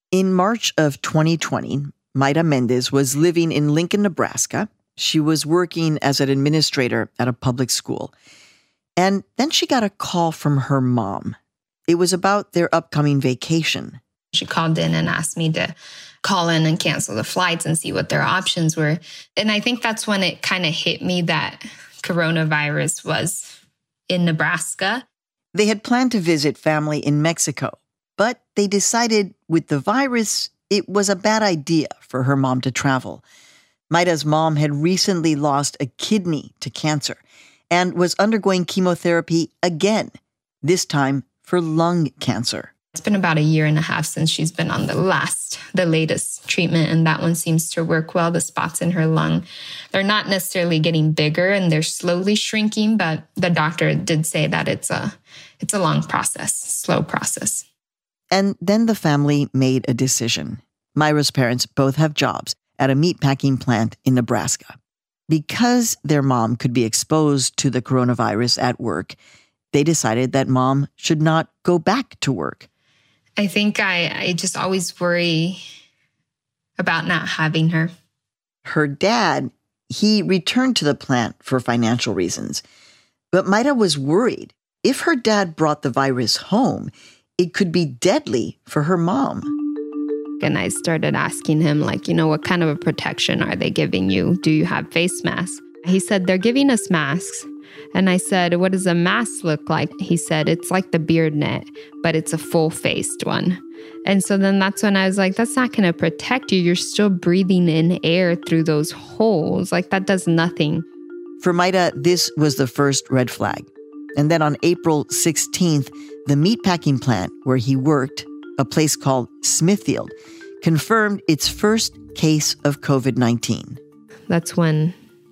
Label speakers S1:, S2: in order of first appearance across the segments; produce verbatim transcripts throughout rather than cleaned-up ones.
S1: In March of twenty twenty, Mayra Mendez was living in Lincoln, Nebraska. She was working as an administrator at a public school. And then she got a call from her mom. It was about their upcoming vacation.
S2: She called in and asked me to call in and cancel the flights and see what their options were. And I think that's when it kind of hit me that coronavirus was in Nebraska.
S1: They had planned to visit family in Mexico, but they decided with the virus, it was a bad idea for her mom to travel. Mayra's mom had recently lost a kidney to cancer and was undergoing chemotherapy again, this time for lung cancer.
S2: It's been about a year and a half since she's been on the last, the latest treatment, and that one seems to work well. The spots in her lung, they're not necessarily getting bigger and they're slowly shrinking, but the doctor did say that it's a, it's a long process, slow process.
S1: And then the family made a decision. Mayra's parents both have jobs at a meatpacking plant in Nebraska. Because their mom could be exposed to the coronavirus at work, they decided that mom should not go back to work.
S2: I think I, I just always worry about not having her.
S1: Her dad, he returned to the plant for financial reasons. But Mayra was worried. If her dad brought the virus home, it could be deadly for her mom.
S2: And I started asking him, like, you know, what kind of a protection are they giving you? Do you have face masks? He said, they're giving us masks. And I said, what does a mask look like? He said, it's like the beard net, but it's a full-faced one. And so then that's when I was like, that's not going to protect you. You're still breathing in air through those holes. Like, that does nothing.
S1: For Mayra, this was the first red flag. And then on April sixteenth, the meatpacking plant where he worked, a place called Smithfield, confirmed its first case of covid nineteen.
S2: That's when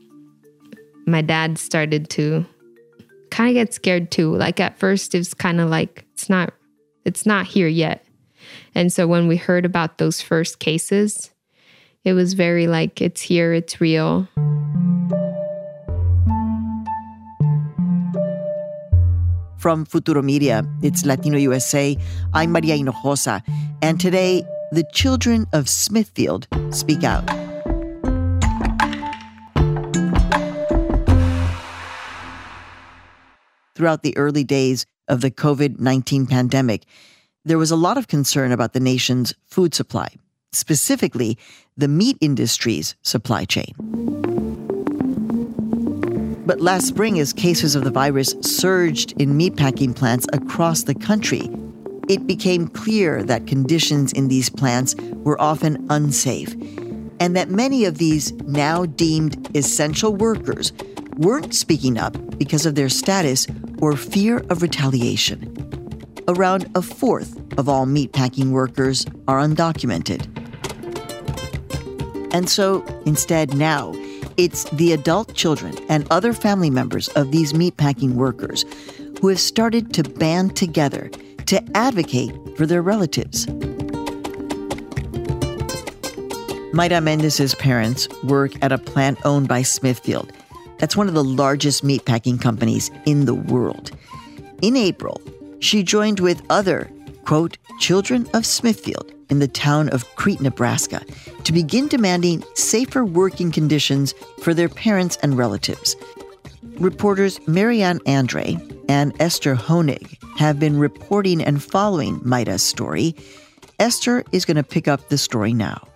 S2: my dad started to kind of get scared too. Like at first it was kind of like, it's not, it's not here yet. And so when we heard about those first cases, it was very like, it's here, it's real.
S1: From Futuro Media, it's Latino U S A, I'm Maria Hinojosa, and today, the children of Smithfield speak out. Throughout the early days of the covid nineteen pandemic, there was a lot of concern about the nation's food supply, specifically the meat industry's supply chain. But last spring, as cases of the virus surged in meatpacking plants across the country, it became clear that conditions in these plants were often unsafe, and that many of these now deemed essential workers weren't speaking up because of their status or fear of retaliation. Around a fourth of all meatpacking workers are undocumented. And so, instead now, it's the adult children and other family members of these meatpacking workers who have started to band together to advocate for their relatives. Mayra Mendez's parents work at a plant owned by Smithfield. That's one of the largest meatpacking companies in the world. In April, she joined with other, quote, children of Smithfield in the town of Crete, Nebraska, to begin demanding safer working conditions for their parents and relatives. Reporters Marianne Andre and Esther Honig have been reporting and following Mayra's story. Esther is going to pick up the story now.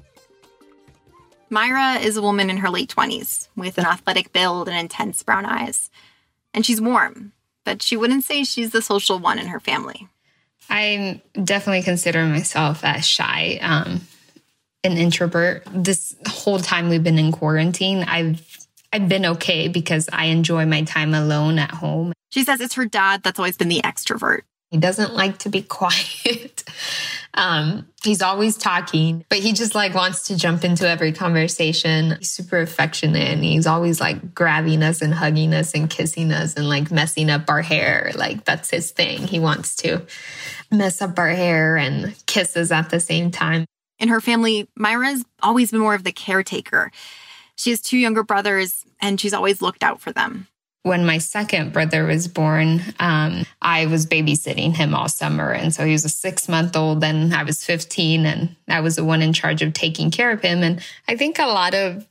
S3: Mayra is a woman in her late twenties with an athletic build and intense brown eyes. And she's warm, but she wouldn't say she's the social one in her family.
S2: I definitely consider myself as shy, um, an introvert. This whole time we've been in quarantine, I've I've been okay because I enjoy my time alone at home.
S3: She says it's her dad that's always been the extrovert.
S2: He doesn't like to be quiet. um, he's always talking, but he just like wants to jump into every conversation. He's super affectionate and he's always like grabbing us and hugging us and kissing us and like messing up our hair. Like that's his thing. He wants to mess up our hair and kiss us at the same time.
S3: In her family, Mayra's always been more of the caretaker. She has two younger brothers and she's always looked out for them.
S2: When my second brother was born, um, I was babysitting him all summer. And so he was a six-month-old and I was fifteen and I was the one in charge of taking care of him. And I think a lot of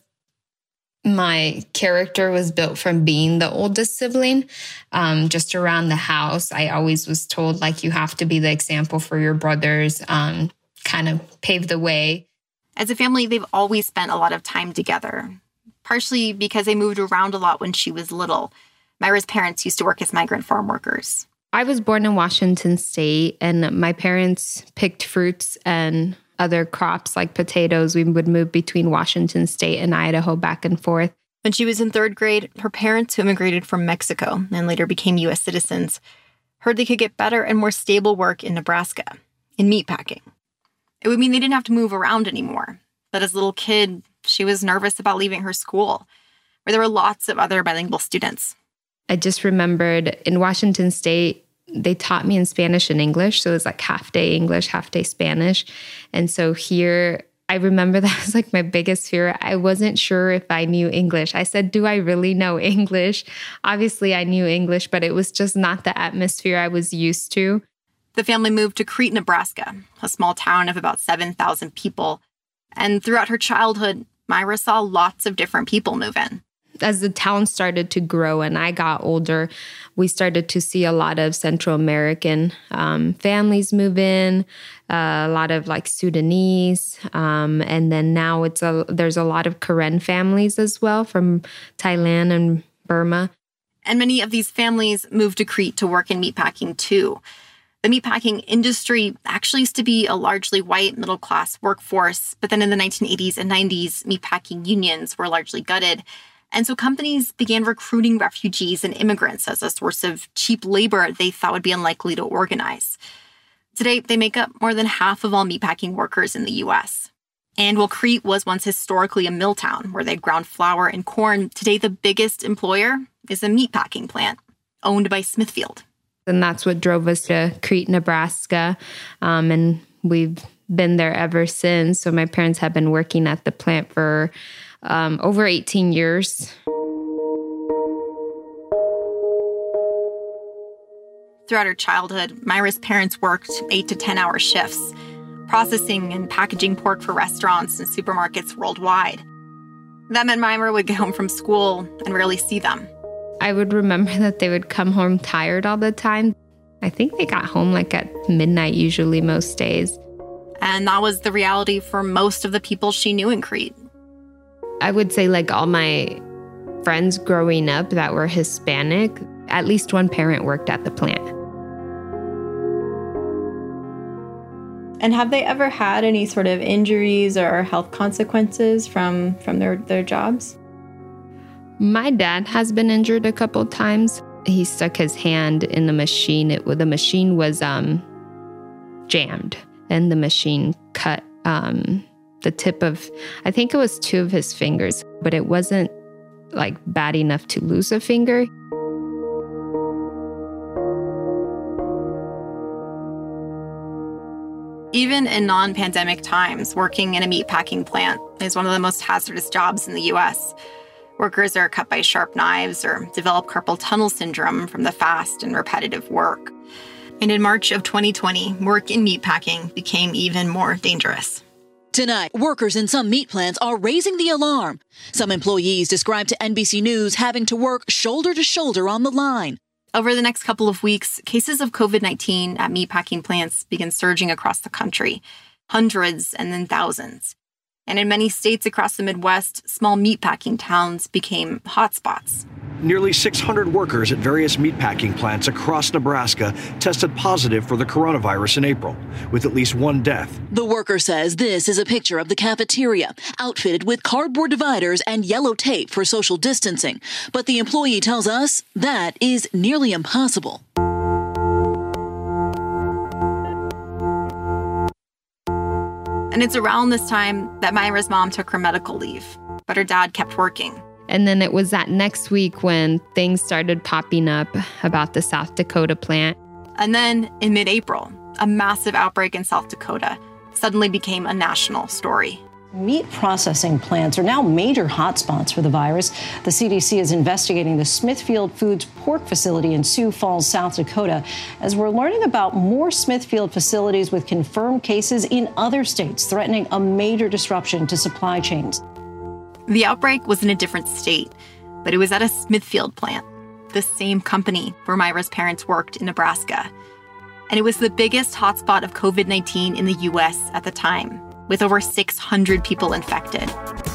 S2: my character was built from being the oldest sibling. Um, just around the house, I always was told, like, you have to be the example for your brothers, um, kind of pave the way.
S3: As a family, they've always spent a lot of time together, partially because they moved around a lot when she was little. Myra's parents used to work as migrant farm workers.
S2: I was born in Washington State, and my parents picked fruits and other crops like potatoes. We would move between Washington State and Idaho back and forth.
S3: When she was in third grade, her parents, who immigrated from Mexico and later became U S citizens, heard they could get better and more stable work in Nebraska, in meatpacking. It would mean they didn't have to move around anymore. But as a little kid, she was nervous about leaving her school, where there were lots of other bilingual students.
S2: I just remembered in Washington State, they taught me in Spanish and English. So it was like half day English, half day Spanish. And so here, I remember that was like my biggest fear. I wasn't sure if I knew English. I said, do I really know English? Obviously, I knew English, but it was just not the atmosphere I was used to.
S3: The family moved to Crete, Nebraska, a small town of about seven thousand people. And throughout her childhood, Myra saw lots of different people move in.
S2: As the town started to grow and I got older, we started to see a lot of Central American um, families move in, uh, a lot of like Sudanese. Um, and then now it's a there's a lot of Karen families as well from Thailand and Burma.
S3: And many of these families moved to Crete to work in meatpacking too. The meatpacking industry actually used to be a largely white middle-class workforce, but then in the nineteen eighties and nineties, meatpacking unions were largely gutted. And so companies began recruiting refugees and immigrants as a source of cheap labor they thought would be unlikely to organize. Today, they make up more than half of all meatpacking workers in the U S. And while Crete was once historically a mill town where they ground flour and corn, today the biggest employer is a meatpacking plant owned by Smithfield.
S2: And that's what drove us to Crete, Nebraska. Um, and we've been there ever since. So my parents have been working at the plant for um, over eighteen years.
S3: Throughout her childhood, Myra's parents worked eight to ten hour shifts, processing and packaging pork for restaurants and supermarkets worldwide. That meant Myra would get home from school and rarely see them.
S2: I would remember that they would come home tired all the time. I think they got home like at midnight usually most days.
S3: And that was the reality for most of the people she knew in Crete.
S2: I would say like all my friends growing up that were Hispanic, at least one parent worked at the plant.
S4: And have they ever had any sort of injuries or health consequences from, from their, their jobs?
S2: My dad has been injured a couple times. He stuck his hand in the machine. It, the machine was um, jammed, and the machine cut um, the tip of, I think it was two of his fingers, but it wasn't like bad enough to lose a finger.
S3: Even in non-pandemic times, working in a meatpacking plant is one of the most hazardous jobs in the U S. Workers are cut by sharp knives or develop carpal tunnel syndrome from the fast and repetitive work. And in March of twenty twenty, work in meatpacking became even more dangerous.
S5: Tonight, workers in some meat plants are raising the alarm. Some employees described to N B C News having to work shoulder to shoulder on the line.
S3: Over the next couple of weeks, cases of COVID nineteen at meatpacking plants began surging across the country, hundreds and then thousands. And in many states across the Midwest, small meatpacking towns became hotspots.
S6: Nearly six hundred workers at various meatpacking plants across Nebraska tested positive for the coronavirus in April, with at least one death.
S5: The worker says this is a picture of the cafeteria, outfitted with cardboard dividers and yellow tape for social distancing. But the employee tells us that is nearly impossible.
S3: And it's around this time that Myra's mom took her medical leave, but her dad kept working.
S2: And then it was that next week when things started popping up about the South Dakota plant.
S3: And then in mid-April, a massive outbreak in South Dakota suddenly became a national story.
S7: Meat processing plants are now major hotspots for the virus. The C D C is investigating the Smithfield Foods pork facility in Sioux Falls, South Dakota, as we're learning about more Smithfield facilities with confirmed cases in other states, threatening a major disruption to supply chains.
S3: The outbreak was in a different state, but it was at a Smithfield plant, the same company where Myra's parents worked in Nebraska. And it was the biggest hotspot of COVID nineteen in the U S at the time, with over six hundred people infected.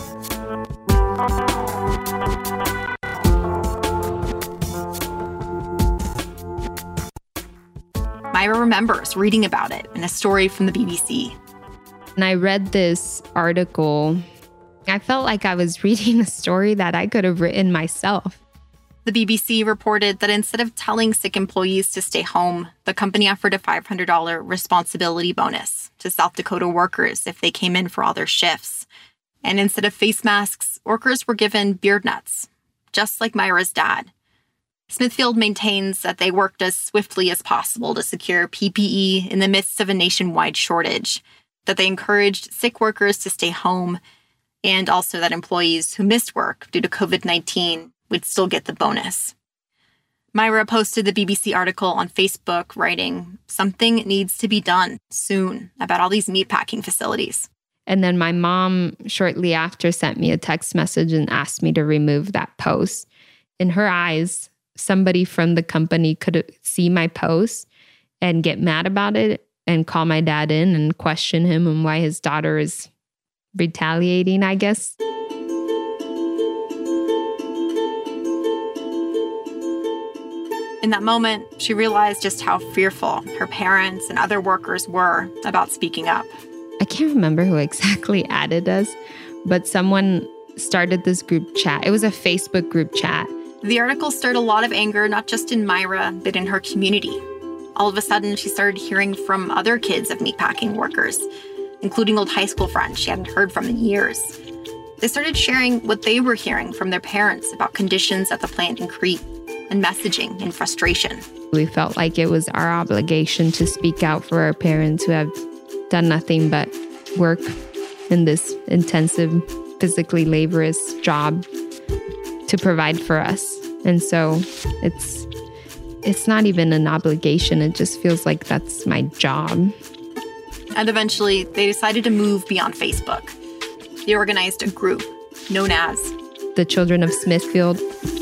S3: Myra remembers reading about it in a story from the B B C.
S2: And I read this article. I felt like I was reading a story that I could have written myself.
S3: The B B C reported that instead of telling sick employees to stay home, the company offered a five hundred dollars responsibility bonus to South Dakota workers if they came in for all their shifts. And instead of face masks, workers were given beard nuts, just like Myra's dad. Smithfield maintains that they worked as swiftly as possible to secure P P E in the midst of a nationwide shortage, that they encouraged sick workers to stay home, and also that employees who missed work due to COVID nineteen would still get the bonus. Myra posted the B B C article on Facebook, writing, "Something needs to be done soon about all these meatpacking facilities."
S2: And then my mom shortly after sent me a text message and asked me to remove that post. In her eyes, somebody from the company could see my post and get mad about it and call my dad in and question him on why his daughter is retaliating, I guess.
S3: In that moment, she realized just how fearful her parents and other workers were about speaking up.
S2: I can't remember who exactly added us, but someone started this group chat. It was a Facebook group chat.
S3: The article stirred a lot of anger, not just in Myra, but in her community. All of a sudden, she started hearing from other kids of meatpacking workers, including old high school friends she hadn't heard from in years. They started sharing what they were hearing from their parents about conditions at the plant in Crete and messaging in frustration.
S2: We felt like it was our obligation to speak out for our parents who have done nothing but work in this intensive, physically laborious job to provide for us. And so it's it's not even an obligation. It just feels like that's my job.
S3: And eventually, they decided to move beyond Facebook. They organized a group known as
S2: the Children of Smithfield.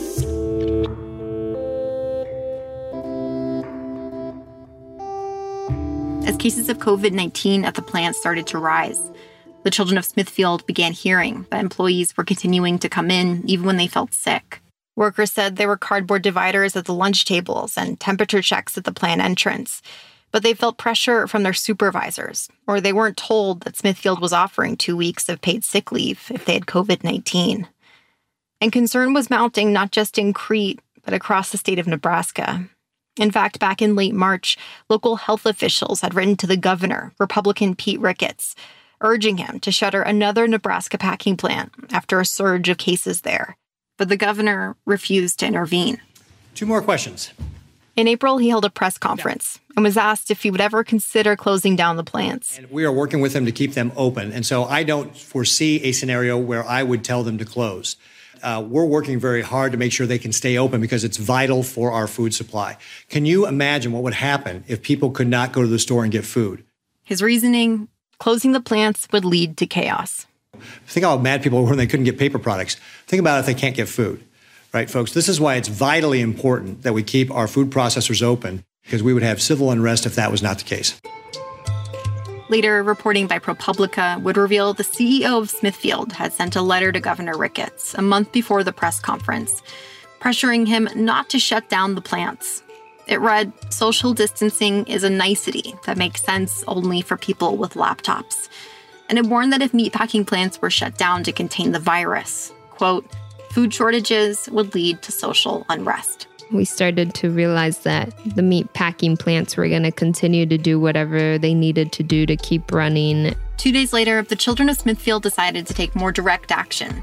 S3: As cases of COVID nineteen at the plant started to rise, the Children of Smithfield began hearing that employees were continuing to come in even when they felt sick. Workers said there were cardboard dividers at the lunch tables and temperature checks at the plant entrance, but they felt pressure from their supervisors, or they weren't told that Smithfield was offering two weeks of paid sick leave if they had COVID nineteen. And concern was mounting not just in Crete, but across the state of Nebraska. In fact, back in late March, local health officials had written to the governor, Republican Pete Ricketts, urging him to shutter another Nebraska packing plant after a surge of cases there. But the governor refused to intervene.
S8: Two more questions.
S3: In April, he held a press conference and was asked if he would ever consider closing down the plants.
S8: And we are working with them to keep them open. And so I don't foresee a scenario where I would tell them to close. Uh, we're working very hard to make sure they can stay open because it's vital for our food supply. Can you imagine what would happen if people could not go to the store and get food?
S3: His reasoning, closing the plants would lead to chaos.
S8: Think how mad people were when they couldn't get paper products. Think about if they can't get food, right, folks? This is why it's vitally important that we keep our food processors open, because we would have civil unrest if that was not the case.
S3: Later, reporting by ProPublica would reveal the C E O of Smithfield had sent a letter to Governor Ricketts a month before the press conference, pressuring him not to shut down the plants. It read, "Social distancing is a nicety that makes sense only for people with laptops." And it warned that if meatpacking plants were shut down to contain the virus, quote, food shortages would lead to social unrest.
S2: We started to realize that the meat packing plants were going to continue to do whatever they needed to do to keep running.
S3: Two days later, the Children of Smithfield decided to take more direct action.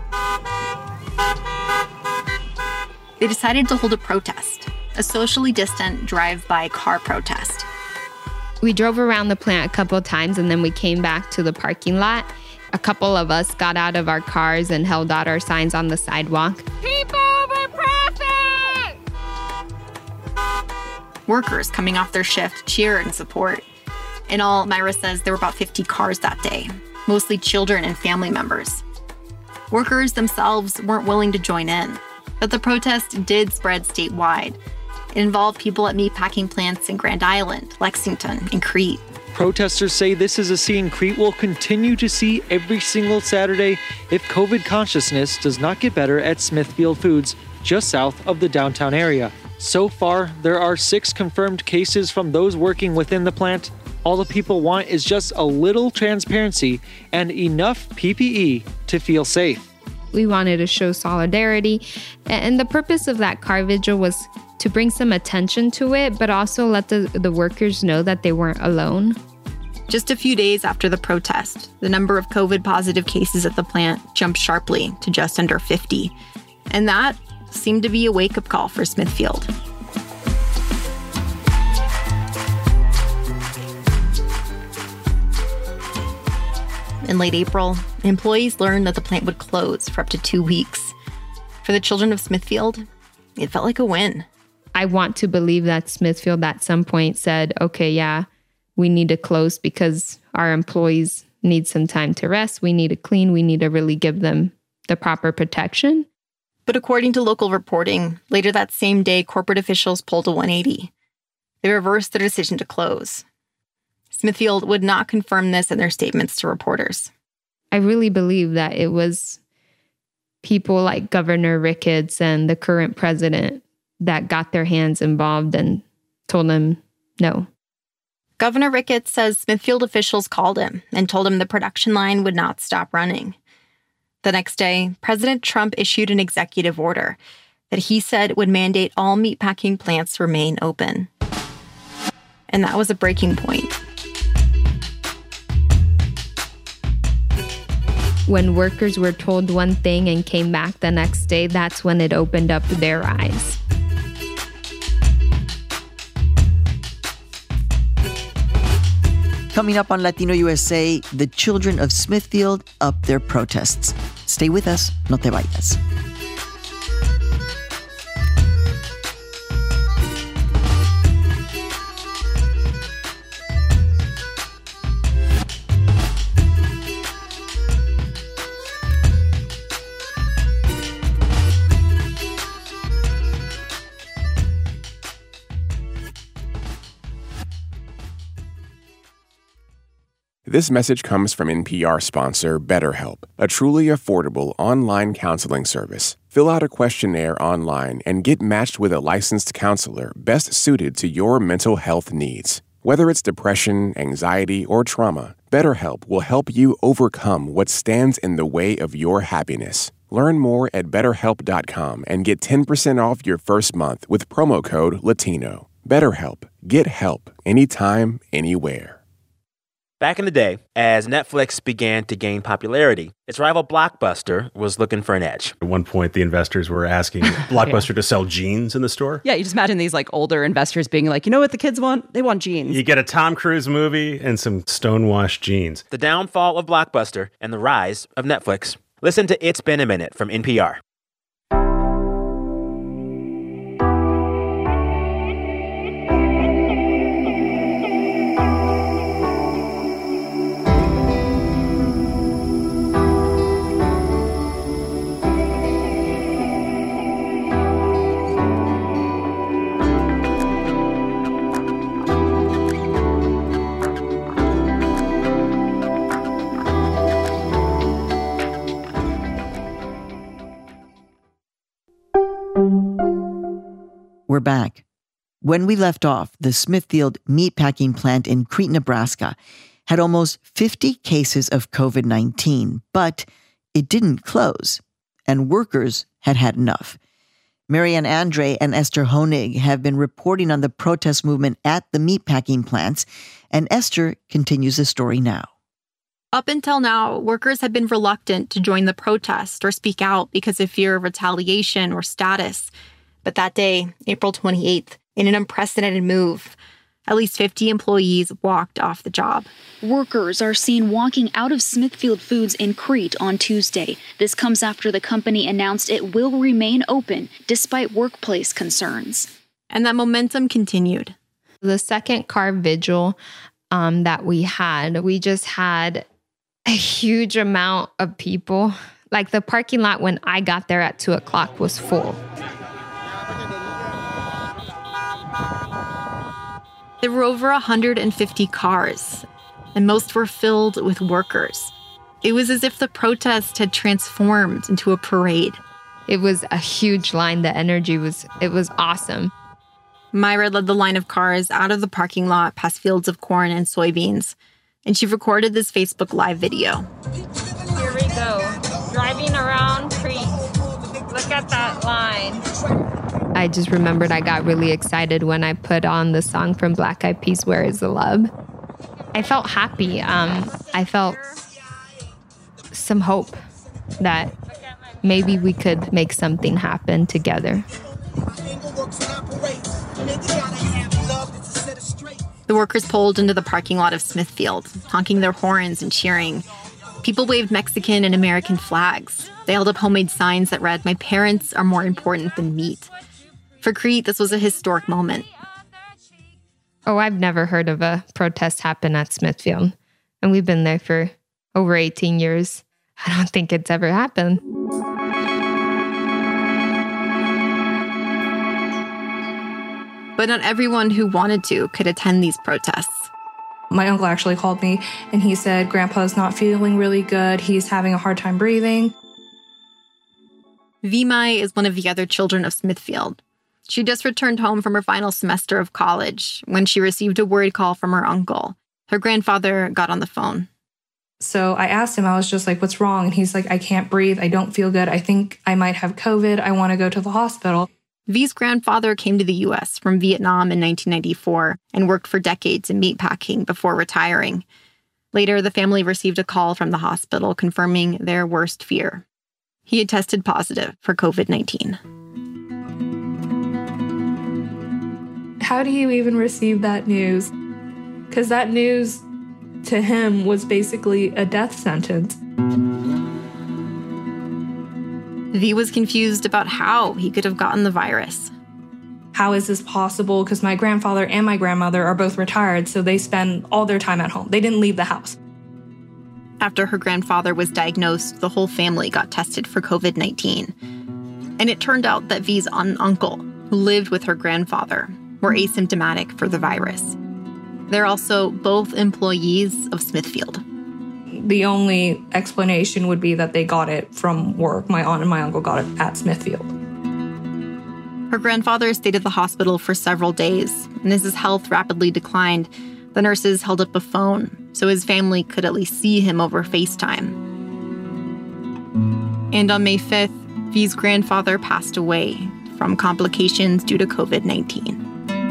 S3: They decided to hold a protest, a socially distant drive-by car protest.
S2: We drove around the plant a couple of times and then we came back to the parking lot A couple of us got out of our cars and held out our signs on the sidewalk. Keep over profit!
S3: Workers coming off their shift cheered in support. In all, Myra says there were about fifty cars that day, mostly children and family members. Workers themselves weren't willing to join in, but the protest did spread statewide. It involved people at meatpacking plants in Grand Island, Lexington, and Crete.
S9: Protesters say this is a scene Crete will continue to see every single Saturday if COVID consciousness does not get better at Smithfield Foods, just south of the downtown area. So far, there are six confirmed cases from those working within the plant. All the people want is just a little transparency and enough P P E to feel safe.
S2: We wanted to show solidarity, and the purpose of that car vigil was to bring some attention to it, but also let the, the workers know that they weren't alone.
S3: Just a few days after the protest, the number of COVID-positive cases at the plant jumped sharply to just under fifty. And that seemed to be a wake-up call for Smithfield. In late April, employees learned that the plant would close for up to two weeks. For the children of Smithfield, it felt like a win.
S2: I want to believe that Smithfield at some point said, okay, yeah, we need to close because our employees need some time to rest. We need to clean. We need to really give them the proper protection.
S3: But according to local reporting, later that same day, corporate officials pulled a one eighty. They reversed their decision to close. Smithfield would not confirm this in their statements to reporters.
S2: I really believe that it was people like Governor Ricketts and the current president that got their hands involved and told them no.
S3: Governor Ricketts says Smithfield officials called him and told him the production line would not stop running. The next day, President Trump issued an executive order that he said would mandate all meatpacking plants remain open. And that was a breaking point.
S2: When workers were told one thing and came back the next day, that's when it opened up their eyes.
S1: Coming up on Latino U S A, the children of Smithfield up their protests. Stay with us, no te vayas.
S10: This message comes from N P R sponsor BetterHelp, a truly affordable online counseling service. Fill out a questionnaire online and get matched with a licensed counselor best suited to your mental health needs. Whether it's depression, anxiety, or trauma, BetterHelp will help you overcome what stands in the way of your happiness. Learn more at better help dot com and get ten percent off your first month with promo code Latino. BetterHelp. Get help anytime, anywhere.
S11: Back in the day, as Netflix began to gain popularity, its rival Blockbuster was looking for an edge.
S12: At one point, the investors were asking Blockbuster yeah. to sell jeans in the store.
S13: Yeah, you just imagine these like older investors being like, you know what the kids want? They want jeans.
S12: You get a Tom Cruise movie and some stonewashed jeans.
S11: The downfall of Blockbuster and the rise of Netflix. Listen to It's Been a Minute from N P R.
S1: We're back. When we left off, the Smithfield meatpacking plant in Crete, Nebraska, had almost fifty cases of COVID nineteen, but it didn't close, and workers had had enough. Marianne Andre and Esther Honig have been reporting on the protest movement at the meatpacking plants, and Esther continues the story now.
S3: Up until now, workers had been reluctant to join the protest or speak out because of fear of retaliation or status. But that day, April twenty-eighth, in an unprecedented move, At least fifty employees walked off the job.
S14: Workers are seen walking out of Smithfield Foods in Crete on Tuesday. This comes after the company announced it will remain open despite workplace concerns.
S3: And that momentum continued.
S2: The second car vigil um, that we had, we just had a huge amount of people. Like the parking lot when I got there at two o'clock was full.
S3: There were over one hundred fifty cars, and most were filled with workers. It was as if the protest had transformed into a parade.
S2: It was a huge line. The energy was, it was awesome.
S3: Myra led the line of cars out of the parking lot past fields of corn and soybeans, and she recorded this Facebook Live video.
S2: Here we go, driving around Crete. Look at that line. I just remembered I got really excited when I put on the song from Black Eyed Peas, Where Is the Love? I felt happy. Um, I felt some hope that maybe we could make something happen together.
S3: The workers pulled into the parking lot of Smithfield, honking their horns and cheering. People waved Mexican and American flags. They held up homemade signs that read, "My parents are more important than meat." For Crete, this was a historic moment.
S2: Oh, I've never heard of a protest happen at Smithfield. And we've been there for over eighteen years. I don't think it's ever happened.
S3: But not everyone who wanted to could attend these protests.
S15: My uncle actually called me and he said, "Grandpa's not feeling really good. He's having a hard time breathing."
S3: Vimai is one of the other children of Smithfield. She just returned home from her final semester of college when she received a worried call from her uncle. Her grandfather got on the phone.
S15: So I asked him, I was just like, "What's wrong?" And he's like, "I can't breathe. I don't feel good. I think I might have COVID. I want to go to the hospital."
S3: V's grandfather came to the U S from Vietnam in nineteen ninety-four and worked for decades in meatpacking before retiring. Later, the family received a call from the hospital confirming their worst fear. He had tested positive for COVID nineteen.
S15: How do you even receive that news? Because that news to him was basically a death sentence.
S3: V was confused about how he could have gotten the virus.
S15: How is this possible? Because my grandfather and my grandmother are both retired, so they spend all their time at home. They didn't leave the house.
S3: After her grandfather was diagnosed, the whole family got tested for COVID nineteen. And it turned out that V's aunt and uncle, who lived with her grandfather, were asymptomatic for the virus. They're also both employees of Smithfield.
S15: The only explanation would be that they got it from work. My aunt and my uncle got it at Smithfield.
S3: Her grandfather stayed at the hospital for several days, and as his health rapidly declined, the nurses held up a phone so his family could at least see him over FaceTime. And on May fifth, V's grandfather passed away from complications due to COVID nineteen.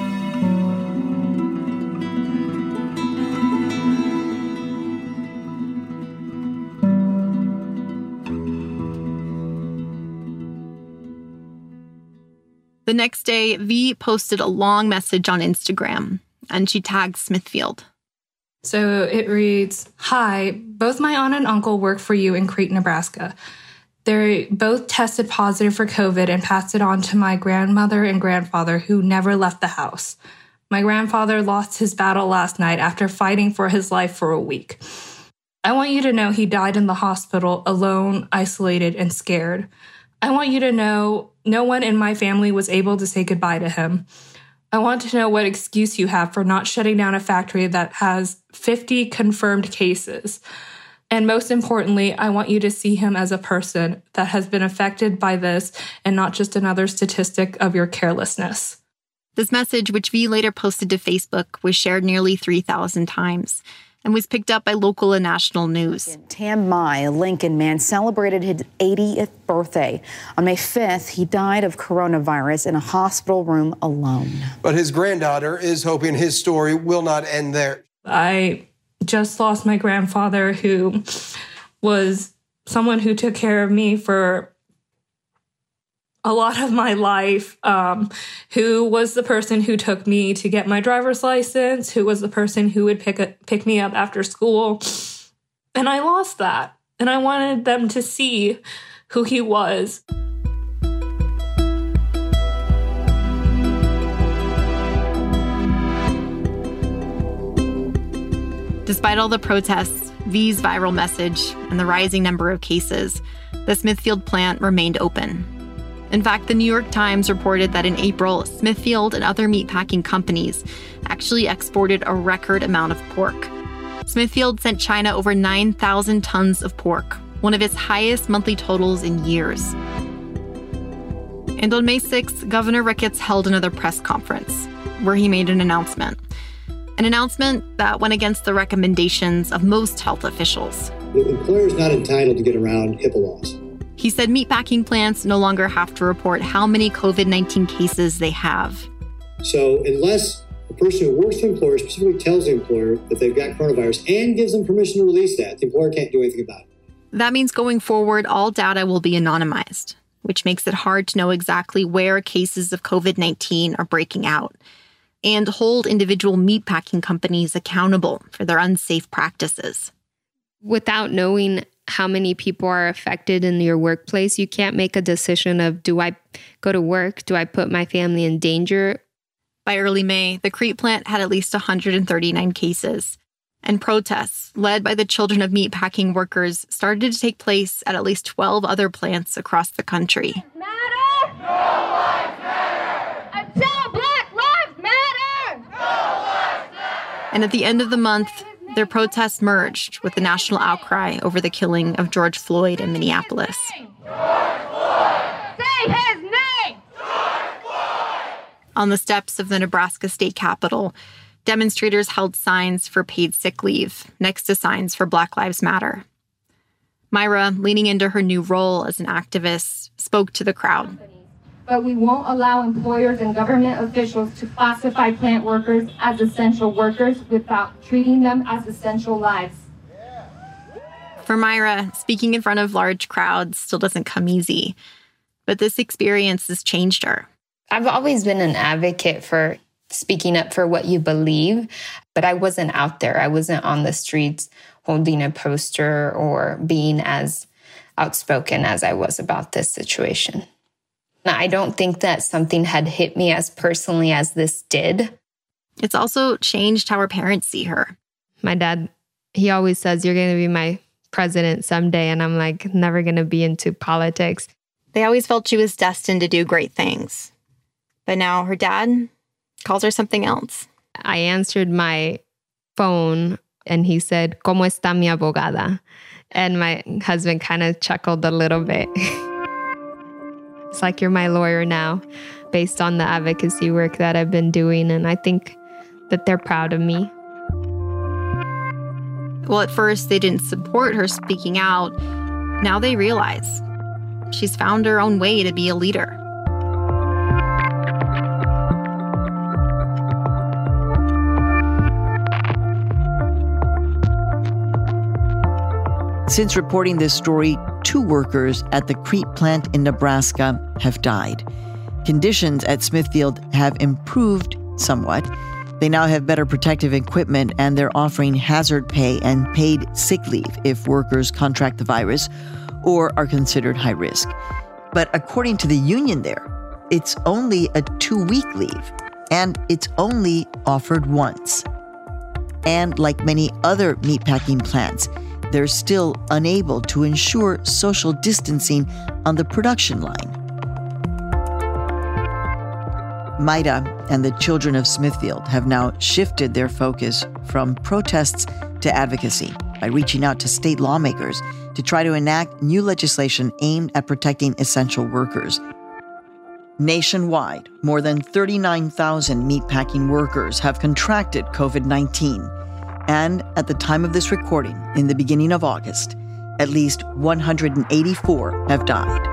S3: The next day, V posted a long message on Instagram, and she tagged Smithfield.
S15: So it reads, "Hi, both my aunt and uncle work for you in Crete, Nebraska. They both tested positive for COVID and passed it on to my grandmother and grandfather who never left the house. My grandfather lost his battle last night after fighting for his life for a week. I want you to know he died in the hospital alone, isolated, and scared. I want you to know no one in my family was able to say goodbye to him. I want to know what excuse you have for not shutting down a factory that has fifty confirmed cases. And most importantly, I want you to see him as a person that has been affected by this and not just another statistic of your carelessness."
S3: This message, which V later posted to Facebook, was shared nearly three thousand times and was picked up by local and national news.
S16: Tam Mai, a Lincoln man, celebrated his eightieth birthday. On May fifth, he died of coronavirus in a hospital room alone.
S17: But his granddaughter is hoping his story will not end there.
S15: I just lost my grandfather, who was someone who took care of me for a lot of my life, um, who was the person who took me to get my driver's license, who was the person who would pick a, pick me up after school. And I lost that. And I wanted them to see who he was.
S3: Despite all the protests, V's viral message, and the rising number of cases, the Smithfield plant remained open. In fact, the New York Times reported that in April, Smithfield and other meatpacking companies actually exported a record amount of pork. Smithfield sent China over nine thousand tons of pork, one of its highest monthly totals in years. And on May sixth, Governor Ricketts held another press conference where he made an announcement. An announcement that went against the recommendations of most health officials.
S18: The employer is not entitled to get around HIPAA laws.
S3: He said meatpacking plants no longer have to report how many COVID nineteen cases they have.
S18: So unless the person who works for the employer specifically tells the employer that they've got coronavirus and gives them permission to release that, the employer can't do anything about it.
S3: That means going forward, all data will be anonymized, which makes it hard to know exactly where cases of COVID nineteen are breaking out, and hold individual meatpacking companies accountable for their unsafe practices.
S2: Without knowing how many people are affected in your workplace, you can't make a decision of, do I go to work? Do I put my family in danger?
S3: By early May, the Crete plant had at least one hundred thirty-nine cases, and protests led by the children of meatpacking workers started to take place at at least twelve other plants across the country.
S19: Matter? No lives matter! Until Black Lives Matter! No lives matter!
S3: And at the end of the month, their protests merged with the national outcry over the killing of George Floyd in Minneapolis.
S19: George Floyd! Say his name! George Floyd!
S3: On the steps of the Nebraska state capitol, demonstrators held signs for paid sick leave next to signs for Black Lives Matter. Myra, leaning into her new role as an activist, spoke to the crowd.
S20: But we won't allow employers and government officials to classify plant workers as essential workers without treating them as essential lives.
S3: For Myra, speaking in front of large crowds still doesn't come easy, but this experience has changed her.
S2: I've always been an advocate for speaking up for what you believe, but I wasn't out there. I wasn't on the streets holding a poster or being as outspoken as I was about this situation. I don't think that something had hit me as personally as this did.
S3: It's also changed how her parents see her.
S2: My dad, he always says, you're going to be my president someday. And I'm like, never going to be into politics.
S3: They always felt she was destined to do great things. But now her dad calls her something else.
S2: I answered my phone and he said, ¿Cómo está mi abogada? And my husband kind of chuckled a little bit. It's like, you're my lawyer now, based on the advocacy work that I've been doing. And I think that they're proud of me.
S3: Well, at first, they didn't support her speaking out. Now they realize she's found her own way to be a leader.
S1: Since reporting this story, two workers at the Crete plant in Nebraska have died. Conditions at Smithfield have improved somewhat. They now have better protective equipment, and they're offering hazard pay and paid sick leave if workers contract the virus or are considered high risk. But according to the union there, it's only a two-week leave, and it's only offered once. And like many other meatpacking plants, they're still unable to ensure social distancing on the production line. Maida and the children of Smithfield have now shifted their focus from protests to advocacy by reaching out to state lawmakers to try to enact new legislation aimed at protecting essential workers. Nationwide, more than thirty-nine thousand meatpacking workers have contracted COVID nineteen. And at the time of this recording, in the beginning of August, at least one hundred eighty-four have died.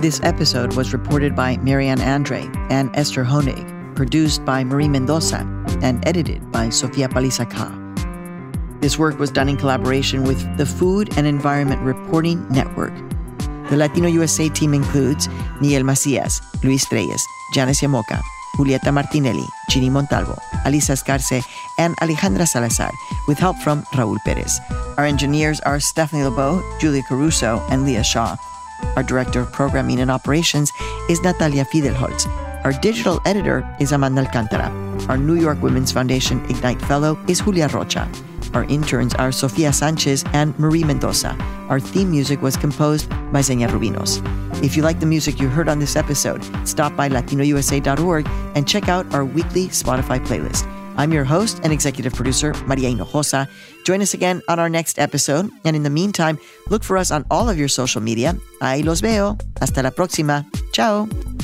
S1: This episode was reported by Marianne Andre and Esther Honig, produced by Marie Mendoza, and edited by Sofia Paliza-Kah. This work was done in collaboration with the Food and Environment Reporting Network. The Latino U S A team includes Niel Macias, Luis Reyes, Janice Yamoca, Julieta Martinelli, Chini Montalvo, Alisa Escarce, and Alejandra Salazar, with help from Raul Perez. Our engineers are Stephanie LeBeau, Julia Caruso, and Leah Shaw. Our Director of Programming and Operations is Natalia Fidelholtz. Our digital editor is Amanda Alcantara. Our New York Women's Foundation Ignite Fellow is Julia Rocha. Our interns are Sofia Sanchez and Marie Mendoza. Our theme music was composed by Zenia Rubinos. If you like the music you heard on this episode, stop by latino u s a dot org and check out our weekly Spotify playlist. I'm your host and executive producer, Maria Hinojosa. Join us again on our next episode. And in the meantime, look for us on all of your social media. Ahí los veo. Hasta la próxima. Ciao.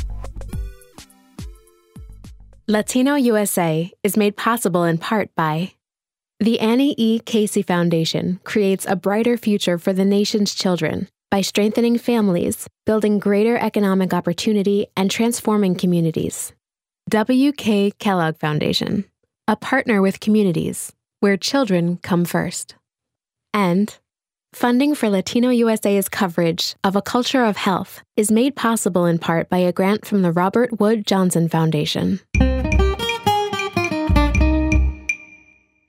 S21: Latino U S A is made possible in part by the Annie E. Casey Foundation creates a brighter future for the nation's children by strengthening families, building greater economic opportunity, and transforming communities. W K. Kellogg Foundation, a partner with communities where children come first. And funding for Latino U S A's coverage of A Culture of Health is made possible in part by a grant from the Robert Wood Johnson Foundation.